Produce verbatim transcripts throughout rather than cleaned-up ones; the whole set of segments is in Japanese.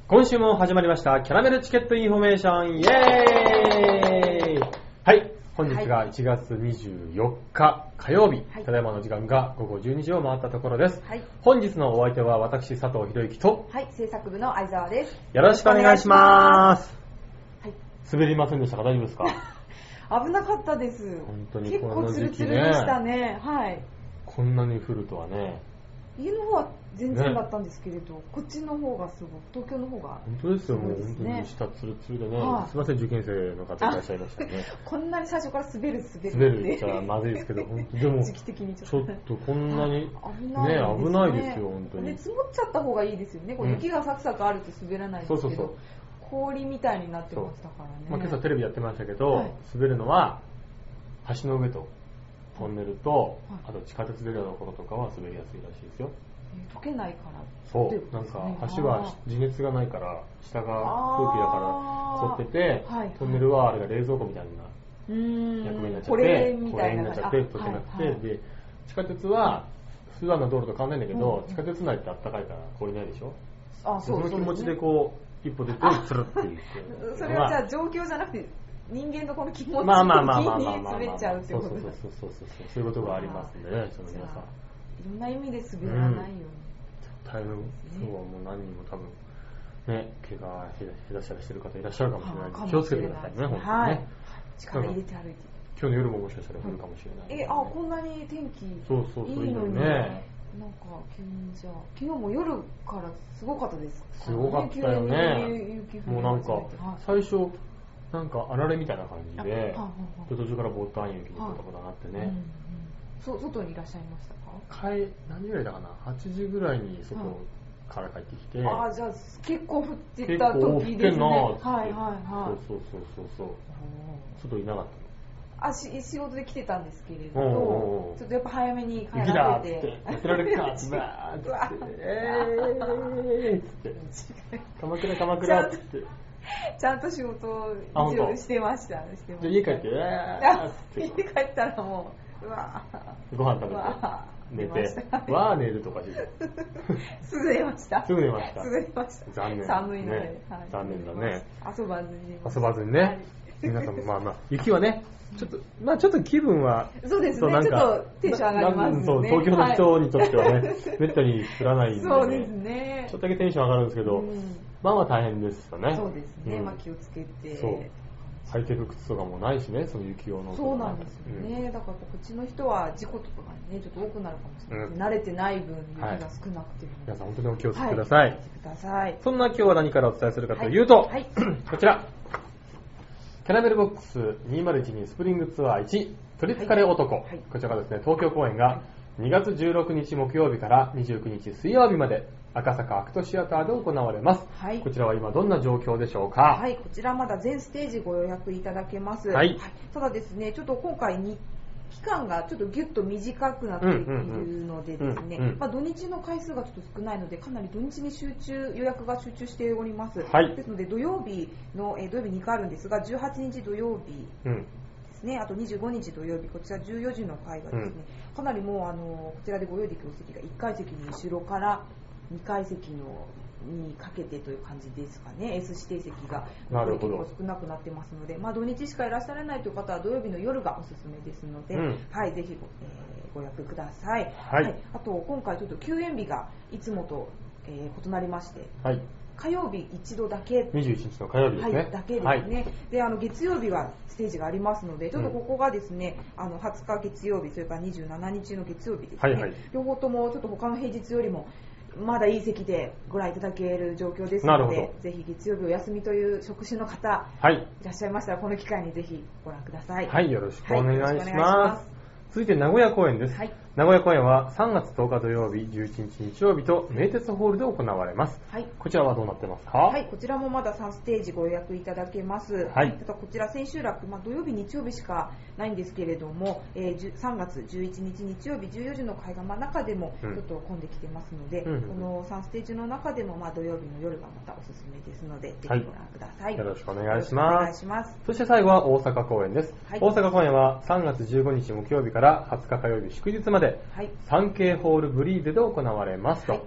今週も始まりましたキャラメルチケットインフォメーション、イエーイ。はい、本日がいちがつにじゅうよっか火曜日、はい、ただいまの時間が午後じゅうにじを回ったところです、はい、本日のお相手は私佐藤博之と、 はい、制作部の相沢です。 よろしくお願いします。はい、滑りませんでしたか？大丈夫ですか？ 危なかったです。 本当に結構ツルツルでしたね。はい。 こんなに降るとはね。 家の方は全然だったんですけれど、ね、こっちの方がすごい、東京の方が、 本当ですよ、もう本当に下ツルツルでね、はい、すみません、受験生の方いらっしゃいましたね。 こんなに最初から滑る滑る滑るじゃまずいですけど、本当でも時期的にちょっと、ちょっとこんなに、 危ないですね、 危ないですよ、本当に。 で積もっちゃった方がいいですよね。こう雪がサクサクあると滑らないですけど、そうそうそう、氷みたいになってましたからね。 まあ、今朝テレビやってましたけど、はい、滑るのは橋の上とトンネルと、はい、あと地下鉄出るようなところとかは滑りやすいらしいですよ。 溶けないから。 そう、なんか橋は地熱がないから下が空気だから凍ってて、はい、トンネルはあれが冷蔵庫みたいな役目になっちゃって、 これみたいなになっちゃって溶けなくて、はいはい、で地下鉄は普段の道路と変わんないんだけど、うん、地下鉄内って暖かいから氷ないでしょ。あ、そう、その気持ちでこう一歩出てつるっていう。 それはじゃあ状況じゃなくて人間のこの気持ちにまあまあまあまあまあ滑っちゃうってことです。 そうそうそうそうそうそういうことがありますんでね、その皆さん。 いろんな意味で滑らないように。 大変、今日はもう何人も多分ね、怪我下手したりしてる方いらっしゃるかもしれないので気をつけてくださいね、本当にね、はい、 力入れて歩いて。 今日の夜ももしかしたら降るかもしれない、 ね、え、あ、こんなに天気いいのに、 そうそうそういいのにね、 なんか急にじゃあ昨日も夜からすごかったですか、ね、 すごかったよね。もうなんか最初なんかあられみたいな感じで、途中からボタン雪になったことがあってね、 うんうん、そ外にいらっしゃいましたか？ 帰何時ぐらいだかな、はちじぐらいに外から帰ってきて、 ああ、じゃあ結構降ってた時ですね。はいはいはい。 そうそうそうそうそう。外いなかったの。あ、し仕事で来てたんですけれど、ちょっとやっぱ早めに帰られて。 やってられるかって、バーッって、えーって、鎌倉鎌倉って。 ちゃんと仕事をしてました。してました。 じゃあ家帰って、えーって。 家帰ったらもう、うわご飯食べて。寝て、わー寝るとかしてすぐ寝ました。 すぐ寝ました。 すぐ寝ました。 残念。 寒いので、 ね、はい、残念だね。 遊ばずに。 遊ばずにね。はい、皆さんもまあまあ、雪はね、ちょっと、まあちょっと気分は、 そうですね、ちょっとテンション上がりますね。そう、 東京の人にとってはね、めったに降らないんで、ね、 そうですね。 ちょっとだけテンション上がるんですけど、うん、まあまあ大変ですよね。 そうですね、うん、まあ気をつけて。 そう。履いてる靴とかもないしね、その雪用の。 そうなんですよね、うん、だからこっちの人は事故とかがね、ちょっと多くなるかもしれない、うん、慣れてない分雪が少なくても、はい、 皆さん本当にお気をつけください、はい、 ください。 そんな今日は何からお伝えするかというと、はいはい、こちらキャラメルボックスにせんじゅうにスプリングツアーいち取りつかれ男、はいはい、こちらがですね、東京公演がにがつじゅうろくにち木曜日からにじゅうくにち水曜日まで赤坂アクトシアターで行われます、はい、こちらは今どんな状況でしょうか？ はい、こちらまだ全ステージご予約いただけます、はいはい、ただですね、ちょっと今回に期間がちょっとギュッと短くなっているのでですね、まあ、土日の回数がちょっと少ないのでかなり土日に集中予約が集中しております、はい、ですので土曜日の、えー、土曜日にかいあるんですがじゅうはちにち土曜日、うんね、あとにじゅうごにち土曜日、こちらじゅうよじの回がですね、うん、かなりもうあのこちらでご用意できる席がいっかい席に後ろからにかい席のにかけてという感じですかね。 S 指定席が結構少なくなってますので、まあ、土日しかいらっしゃらないという方は土曜日の夜がおすすめですので、うん、はい、ぜひご、えー、ご予約ください、はいはい、あと今回ちょっと休園日がいつもと、えー、異なりまして、はい、火曜日一度だけ、 にじゅういちにちの火曜日ですね、 はい、だけですね、はい、であの月曜日はステージがありますので、ちょっとここがですね、うん、あのはつか月曜日、それからにじゅうしちにちの月曜日ですね、はいはい、両方ともちょっと他の平日よりもまだいい席でご覧いただける状況ですので、ぜひ月曜日お休みという職種の方、はい、いらっしゃいましたらこの機会にぜひご覧ください。 はい、よろしくお願いします。続いて名古屋公演です、はい、名古屋公演はさんがつとおか土曜日、じゅういちにち日曜日と名鉄ホールで行われます、はい、こちらはどうなってますか？ はい、こちらもまださんステージご予約いただけます、はい、ただこちら千秋楽、まあ、土曜日日曜日しかないんですけれども、えー、さんがつじゅういちにち日曜日じゅうよじの会が、まあ、中でもちょっと混んできてますので、うん、このさんステージの中でも、まあ、土曜日の夜がまたおすすめですので、ぜひご覧ください、 はい、よろしくお願いします。お願いします。そして最後は大阪公演です、はい、大阪公演はさんがつじゅうごにち木曜日からはつか火曜日祝日まで、はい、サンケイホールブリーゼで行われますと、はい、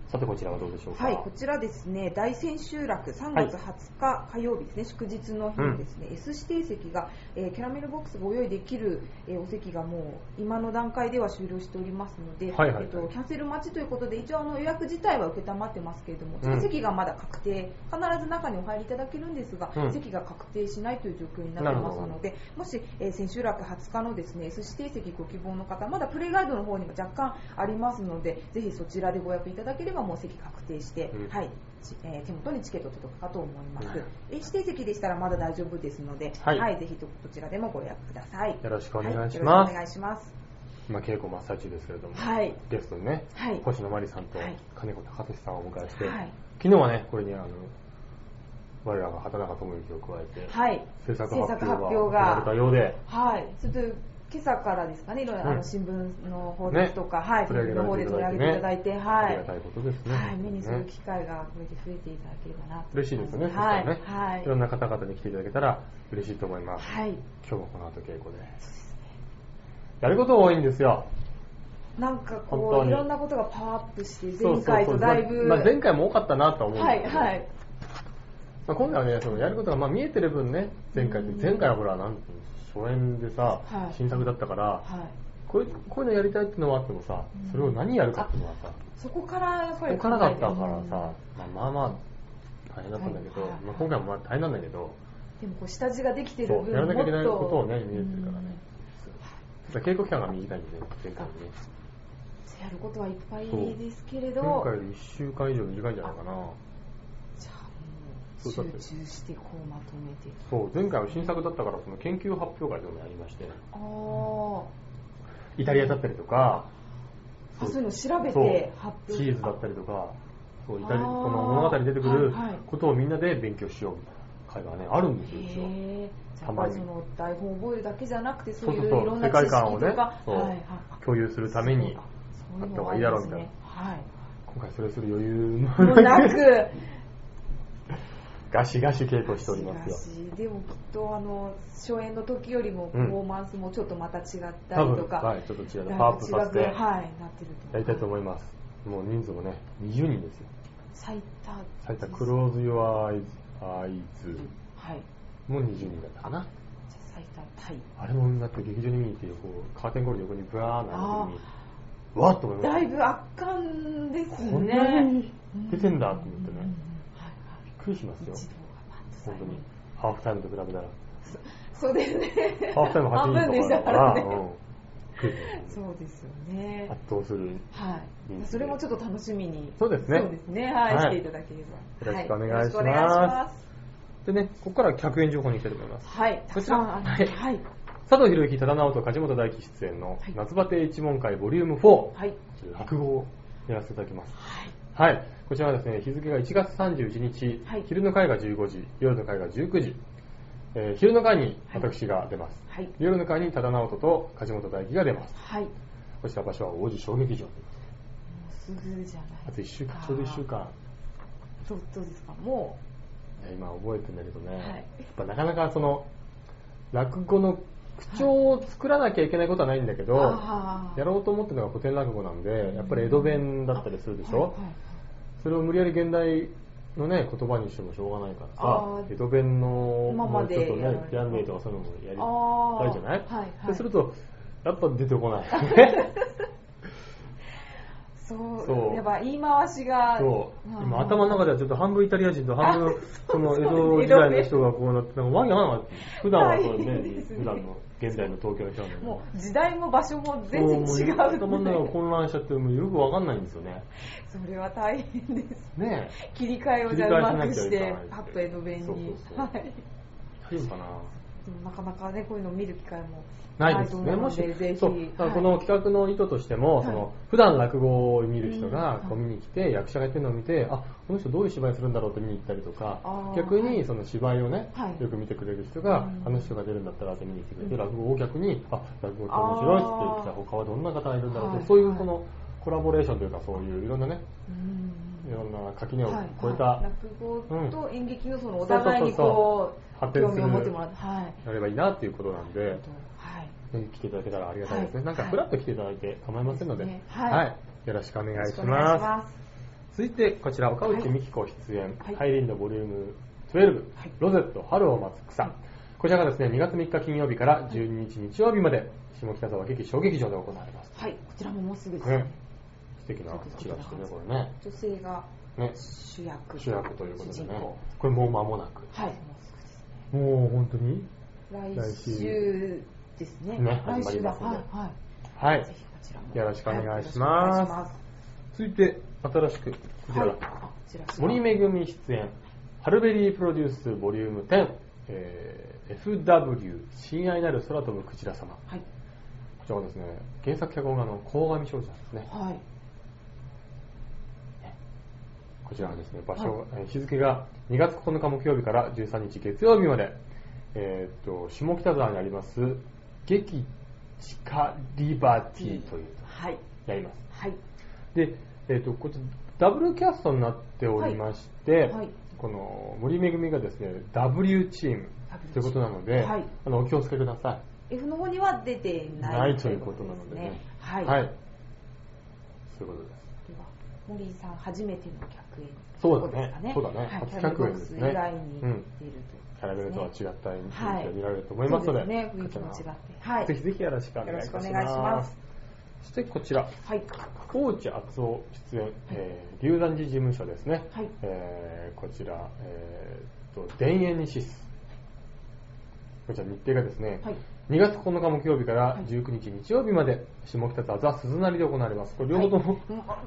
さてこちらはどうでしょうか。 はい、こちらですね、大千秋楽さんがつはつか火曜日ですね、祝日の日にですね、うん、エス 指定席が、えー、キャラメルボックスご用意できる、えー、お席がもう今の段階では終了しておりますので、はいはいはい、えっと、キャンセル待ちということで一応あの予約自体は受けたまってますけれども、ちょっと席がまだ確定、必ず中にお入りいただけるんですが、うん、席が確定しないという状況になってますので、もし、えー、千秋楽はつかのですね エス 指定席ご希望の方、まだプレイガイドの方にも若干ありますので、ぜひそちらでご予約いただければもう席確定して、うん、はい、えー、手元にチケット届くかと思います。指定席でしたらまだ大丈夫ですので、はい、はい、ぜひどちらでもご予約ください。 よろしくお願いします。はい、よろしくお願いします。 今稽古真っ最中ですけれども、 はい、 ゲストにね、はい、星野真里さんと金子貴俊さんをお迎えして、はい、昨日はねこれにあの我らが畑中智之を加えて、はい、制作発表が行われたようで、 はい、ちょっと今朝からですかね、いろいろ、うん、あの新聞の報道とか、ね、はい、テレビの方で取り上げていただいて、はい、 ありがたいことですね。 はい、目にする機会がこれで増えていただければなと。 嬉しいですね。はい、ね、はい、いろんな方々に来ていただけたら嬉しいと思います。はい、今日もこの後稽古で。そうですね。やること多いんですよ。 なんかこういろんなことがパワーアップして前回とだいぶ、 そうそうそう、まあ、前回も多かったなと思うんですけど、 はいはい、 まあ、今回はねそのやることがまあ見えてる分ね、前回って前回はほらなんていう初演でさ、はい、新作だったから、はい、こういうこういうのやりたいっていうのはあってもさ、それを何やるかっていうのはさ、 そこからやっぱりそこからだったからさ、まあ、まあまあ大変だったんだけど、はいはいはい、まあ、今回もまあ大変なんだけど、 でもこう下地ができてる分もっとやらなきゃいけないことをね見えてるからね、稽古期間が短いんでね、前回にねやることはいっぱいですけれど、 前回よりいっしゅうかん以上短いんじゃないかな。 じゃあもう集中してこうまとめて。 そう、前回は新作だったからその研究発表会というのがありまして、あイタリアだったりとか、 あ、そういうのを調べて発表、 チーズだったりとか、そうイタリアその物語に出てくることをみんなで勉強しようみたいな会がねあるんですよ。 へー、たまにその台本を覚えるだけじゃなくて、そういういろんな知識とか、世界観をね、 はいはい、共有するためにあった方がいいだろうみたいな、はい、今回それする余裕もなくガシガシ稽古しておりますよ。 ガシガシでもきっとあの初演の時よりもパフォーマンスもちょっとまた違ったりとか、 うん、はい、ちょっと違うパワーアップさせて、はい、 なってるとやりたいと思います。もう人数もねにじゅうにんですよ。 最多最多クローズ・ヨア・アイズ、はい、もうにじゅうにんだったかな。 最多タイ。 あれもだって劇場に見に行ってこうカーテンコール横にブワーな時にわっと思いました。 だいぶ圧巻ですね。 こんなに出てんだと思ってね、びっくりしますよ本当に。ハーフタイムと比べたらそうですね、 ハーフタイムはちにんとかだから、ね、うん、 そうですよね、 圧倒する、 はい、それもちょっと楽しみに、 そうですね、 そうですね、はい、はい、していただければよろしくお願いします、はい、よろしくお願いします。でね、ここから客演情報に行きたいと思います。 はい、 こちら、はい、はい、佐藤弘之、多田直人、梶本大輝出演の夏バテ一問会ボリュームフォー、はい、落語をやらせていただきます。はい、はい、こちらはですね、日付がいちがつさんじゅういちにち、はい、昼の会がじゅうごじ、夜の会がじゅうくじ、えー、昼の会に私が出ます、はい、夜の会に多田直人と梶本大輝が出ます、はい、こちら場所は王子小劇場。もうすぐじゃない。 あといっしゅうかん、ちょうどいっしゅうかん。 どうですか、もう今覚えてるんだけどね、はい、やっぱなかなかその落語の口調を作らなきゃいけないことはないんだけど、はい、やろうと思ってるのが古典落語なんで、やっぱり江戸弁だったりするでしょ、はいはいはい、それを無理やり現代のね言葉にしてもしょうがないからさ、江戸弁のもうちょっとねピアノとかそういうのもやりたいじゃない、はいはい、そうするとやっぱ出てこないそうそう、やっぱ言い回しが、 そう今頭の中ではちょっと半分イタリア人と半分その江戸時代の人がこうなってなんかわけわかんない。普段はこれね、普段の現代の東京の人なんだけど、 もう時代も場所も全然違う。 頭の中が混乱しちゃってもうよくわかんないんですよね。 それは大変です。 ね、 切り替えをじゃあうまくしてパッと江戸弁に。そうそうそう、はい。 大丈夫かな。 でもなかなかねこういうのを見る機会もないですね。もしそう、はい、この企画の意図としても、はい、その普段落語を見る人がこう見に来て、はい、役者がやってるのを見て、あ、この人どういう芝居するんだろうって見に行ったりとか、逆にその芝居をね、はい、よく見てくれる人が、あの人が出るんだったらって見に来てくれて、うん、落語を逆に、あ、落語って面白いって言って、他はどんな方がいるんだろうって、そういうこのコラボレーションというか、そういういろんなね、いろんな垣根を越えた、 はいはい、落語と演劇のそのお互いにこう発展するやればいいなっていうことなんで、はい、来ていただけたらありがたいですね、はい、なんかフラッと来ていただいて構いませんので、はいはい、よろしくお願いします。 続いてこちら岡内美希子出演、 はい、 ハイリンドボリュームじゅうに、はい、ロゼット春を待つ草、はい、こちらがですねにがつみっか金曜日からじゅうににち日曜日まで下北沢劇小劇場で行われます。 はい、こちらももうすぐですね。ね、 素敵なチラシでね、これね。 女性が主役、 ね、主役ということでね。これもう間もなく。 はい、もうすぐですね。 もう本当に来週ですね。 ね、始まりますので。 はい、 はい。ぜひこちらもよろしくお願いします。はい、続いて新しくこちらが、はい、森めぐみ出演ハルベリープロデュースボリュームじゅう、えー、エフダブリュー 親愛なる空飛ぶクジラ様、はい、こちらはですね原作脚本家の鴻上尚史さんですね、はい、こちらはですね場所、はい、日付がにがつここのか木曜日からじゅうさんにち月曜日まで、えー、と下北沢にあります劇地下リバティという、はい、やります、はい、で、えー、とこちらダブルキャストになっておりまして、はいはい、この森めぐみがですね ダブリュー チームということなので、はい、あのお気をつけください。 F の方には出てないないということなのでね、はい、はい、そういうことです。 では森さん初めての客演、 そうだね、そうだね、初客演ですね。 以外に出ると、 キャラメルとは違った演技が見られると思いますので、 そうですね、雰囲気も違って、はい、 ぜひぜひよろしくお願いします。ます。そしてこちら、はい、大内敦夫出演、はい、えー、龍山寺事務所ですね、はい、えー、こちら、えー、と田園シス、こちら日程がですね、はい、にがつここのか木曜日からじゅうくにち日曜日まで下北沢ザ・鈴なりで行われます。これ両方とも、 はい、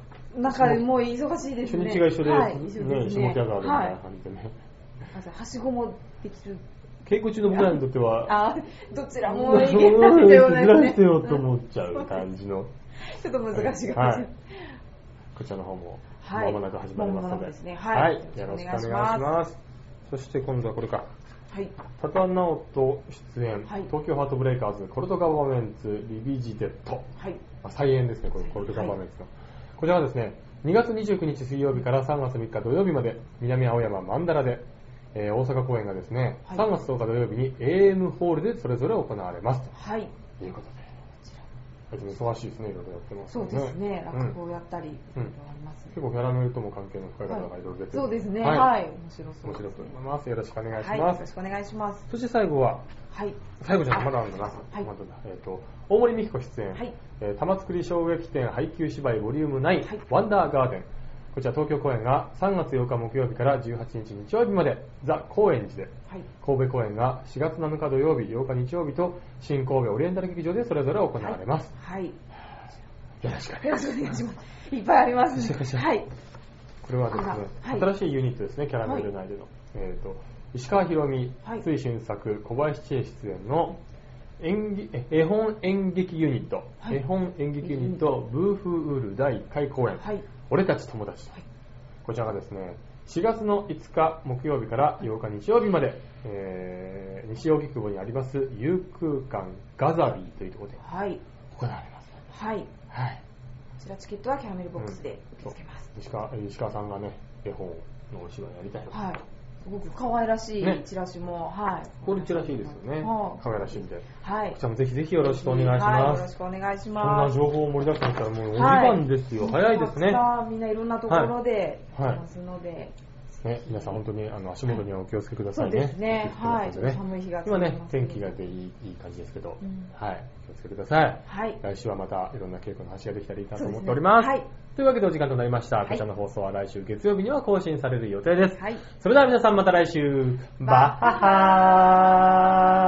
なんかもう忙しいですね。 初日が一緒で、はい、ね、下北沢でみたいな感じでね、 はい、はしごもできる。 稽古中の僕らにとっては、 あ、どちらもいけないですよね。 ずらせようと思っちゃう感じの。 ちょっと難しいかもしれない。 こちらの方もまもなく始まりますので、 ですね、 はい、よろしくお願いします。そして今度はこれか。はい。多田直人出演、はい、東京ハートブレイカーズコルトガバメンツリビジテッド。はい。再演ですね、これコルトガバメンツの。はい、こちらはですね、にがつにじゅうくにち水曜日からさんがつみっか土曜日まで南青山マンダラで。えー、大阪公演がですね、はい、さんがつとおか土曜日に エーエム ホールでそれぞれ行われますと、はい、いうことで、こちら忙しいですね、いろいろやってますね。 そうですね、落語をやったり、いろいろあります、ね、 結構キャラメルとも関係の深い方がいろいろ出てる、はい、 そうですね、はい、はい、面白そうです、 面白そう思います。よろしくお願いします、はい、 よろしくお願いします。 そして最後は、はい、最後じゃない、まだあるんだな、はい、まだえー、と大森美希子出演、はい、えー、玉造り衝撃展配給芝居ボリュームナイン、はい、ワンダーガーデン、こちら東京公演がさんがつようか木曜日からじゅうはちにち日曜日までザ・高円寺で、はい、神戸公演がしがつなのか土曜日、ようか日曜日と新神戸オリエンタル劇場でそれぞれ行われます。はい、はい、よろしくお願いします。 いっぱいありますね。はい、 これはですね、はい、新しいユニットですね、キャラメル内での、はい、えーと石川ひろみ、つい新作小林千恵出演の演技絵本演劇ユニット、はい、絵本演劇ユニットブーフーウールだいいっかい公演、はい、俺たち友達、はい、こちらがですねしがつのいつか木曜日からようか日曜日まで、えー、西荻窪にあります遊空館ガザビーというところで行われます。はい、はい、 こちらチケットはキャラメルボックスで受け付けます。 うん、石川、石川さんがね絵本のお芝居やりたいので、はい、 すごく可愛らしいチラシも、ね、はい。 これチラシいいですよね。可愛らしいんで。はい。こちらもぜひぜひよろしくお願いします。はい、 よろしくお願いします。 そんな情報盛りだくさんしたらもうお時間ですよ。はい、早いですね。 みんないろんなところでやってますので。はいはいね、皆さん本当にあの足元にはお気をつけくださいね。 そうですね。はい。寒い日が今ね天気がでいいいい感じですけど、うん、はい。気をつけてください。はい。来週はまたいろんな稽古の話ができたらいいなと思っております。すね、はい。というわけでお時間となりました。はい、こちらの放送は来週月曜日には更新される予定です。はい。それでは皆さんまた来週バッハハー。